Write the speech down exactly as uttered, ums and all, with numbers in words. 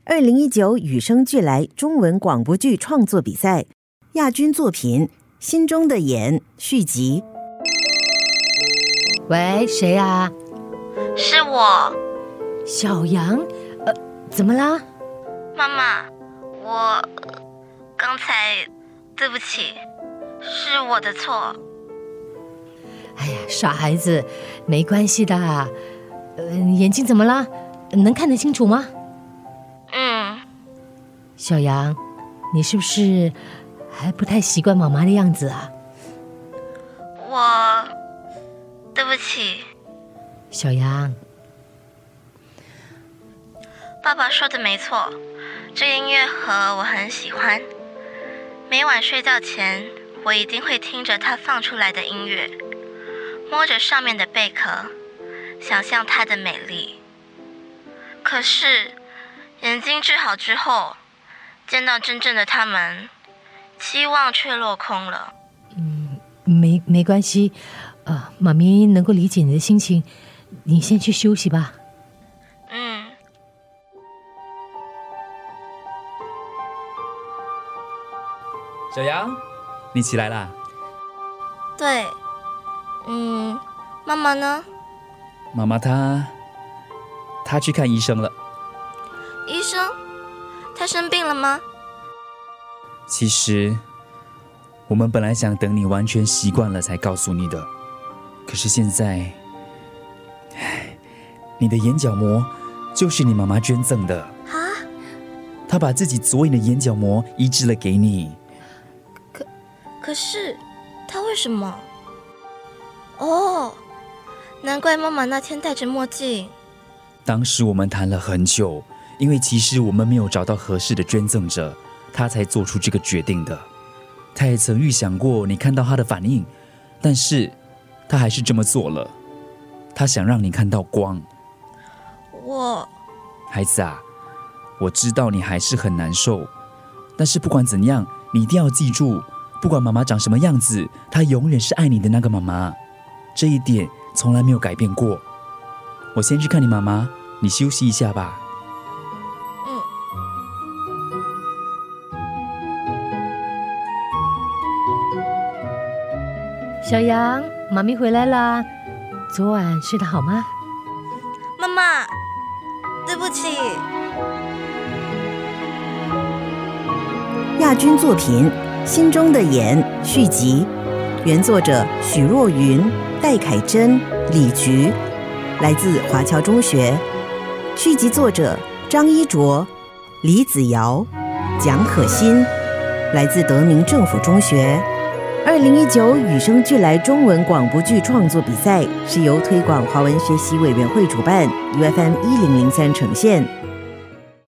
二零一九与生俱来中文广播剧创作比赛亚军作品《心中的眼》续集。 喂，谁啊？ 是我， 小杨。呃，怎么啦？ 妈妈，我刚才对不起，是我的错。 哎呀，傻孩子，没关系的。呃，眼睛怎么了？能看得清楚吗？ 嗯。 小杨，你是不是还不太习惯妈妈的样子啊？ 我对不起。 小杨， 爸爸说的没错，这音乐盒我很喜欢。每晚睡觉前，我一定会听着它放出来的音乐，摸着上面的贝壳，想象它的美丽。可是眼睛治好之后，见到真正的他们，期望却落空了。 嗯，没没关系，呃，妈咪能够理解你的心情，你先去休息吧。 嗯。 小杨，你起来啦？ 对，嗯，妈妈呢？ 妈妈她，她去看医生了。 医生？她生病了吗？ 其实，我们本来想等你完全习惯了才告诉你的，可是现在，你的眼角膜就是你妈妈捐赠的。 啊？ 她把自己左眼的眼角膜移植了给你。 可，可是，她为什么？哦，难怪妈妈那天戴着墨镜。 当时我们谈了很久，因为其实我们没有找到合适的捐赠者，她才做出这个决定的。她也曾预想过你看到她的反应，但是她还是这么做了。她想让你看到光。 我， 孩子啊，我知道你还是很难受，但是不管怎样，你一定要记住，不管妈妈长什么样子，她永远是爱你的那个妈妈，这一点从来没有改变过。我先去看你妈妈，你休息一下吧。 嗯。 小杨，妈咪回来啦。昨晚睡得好吗？ 妈妈，对不起。 亚军作品《心中的眼》续集，原作者许若云、戴凯珍、李菊，来自华侨中学。续集作者张一卓、李子瑶、蒋可欣，来自德明政府中学。二零一九与生俱来中文广播剧创作比赛是由推广华文学习委员会主办， U F M 一零零三呈现。